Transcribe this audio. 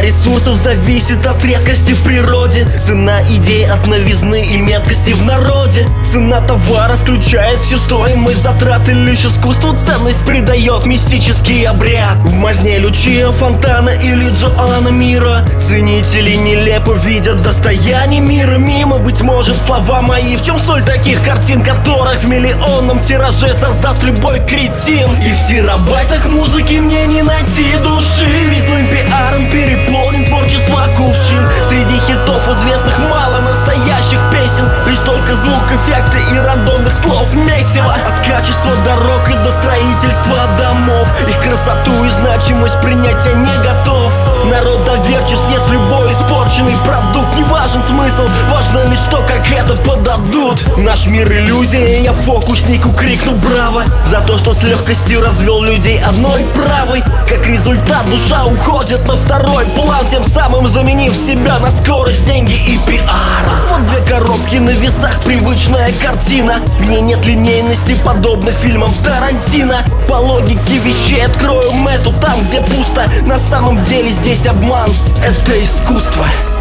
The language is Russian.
ресурсов зависит от редкости в природе. Цена идей от новизны и меткости в народе. Цена товара включает всю стоимость затрат, и лишь искусству ценность придает мистический обряд. В мазне Лючия Фонтана или Джоанна Мира ценители нелепо видят достояние мира мимо. Быть может, слова мои, в чем соль таких картин, которых в миллионном тираже создаст любой кретин. И в терабайтах музыки мне не найти души, ведь злым пиаром переполнен творчество кувшин. Среди хитов известных мало настоящих песен, лишь только звук, эффекты и рандомных слов месиво. От качества дорог и до строительства домов, их красоту и значимость принятия не готов. Народ доверчив, съест любой испорченный продукт. Не важен смысл, важно лишь то, как это подадут. Наш мир иллюзия, я фокуснику крикну браво за то, что с легкостью развел людей одной правой. Как результат душа уходит на второй план, тем самым заменив себя на скорость, деньги и пиар. Вот две коробки на весах, привычная картина. В ней нет линейности, подобно фильмам Тарантино. По логике вещей открою мету там, где пусто. На самом деле здесь обман, это искусство.